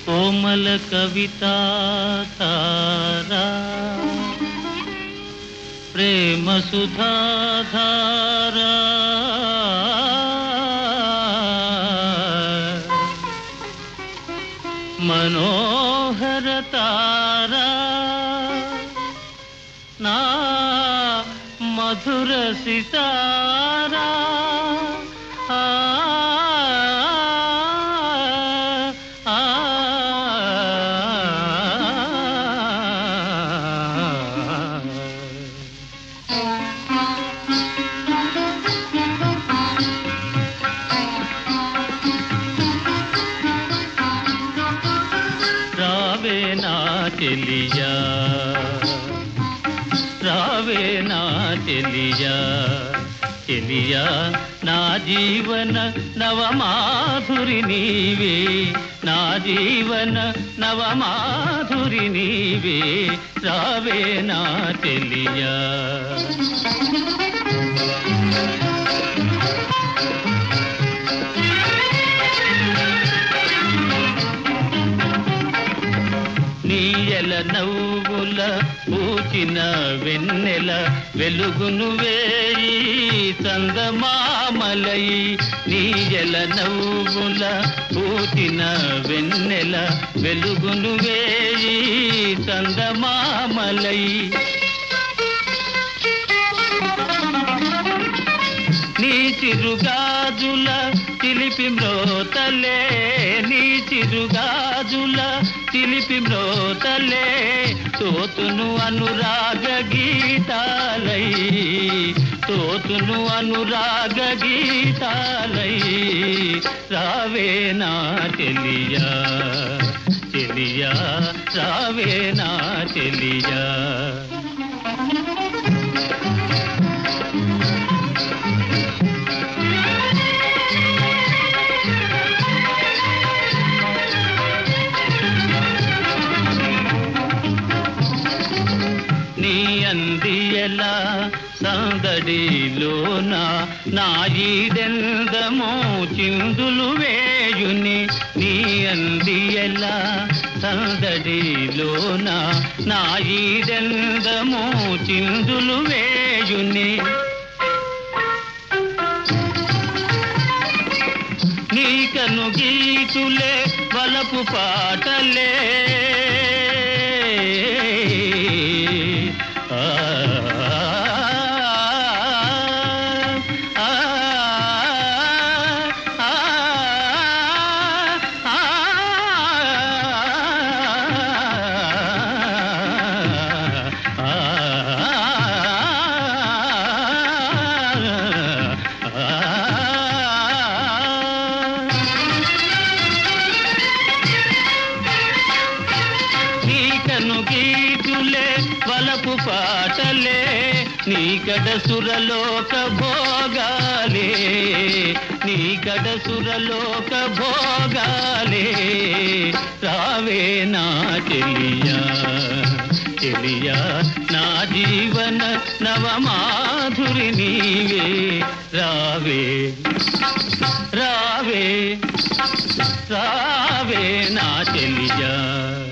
కోమల కవితా తారా ప్రేమ సుధాధారా మనోహర తారా నా మధుర సితారా రావే నా చెలియా రావే నా చెలియా చెలియా నా జీవన నవమాధురి నీవే నా జీవన నవమాధురి నీవే రావే నా చెలియా నీయల నవ్వుల పూచిన వెన్నెల వెలుగును వేయి చందమామలై నీయల నవ్వుల పూచిన వెన్నెల వెలుగును వేయి చందమామలై నీ చిరుగాజుల చిలిపి మ్రోతలే నీ చిరుగాజుల చిలిపి మ్రోతలే తోతును అనురాగ గీతాలై తోతును అనురాగ గీతాలై రావే నా చెలియా చెలియా రావే నా చెలియా అందియల సందడిలోన నాయిదెందమో చిందులు వేయుని నీ అందియల సందడిలోన నాయిదెందమో చిందులు వేయుని నీకను గీతులే వలపు పాటలే గీతులే వలపు పాటలే నీకడ సురలోక భోగాలే నీకడ సురలోక భోగాలే రావే నా చెలియా చెలియా నా జీవన నవమాధురి నీవే రావే రావే రావే నా చెలియా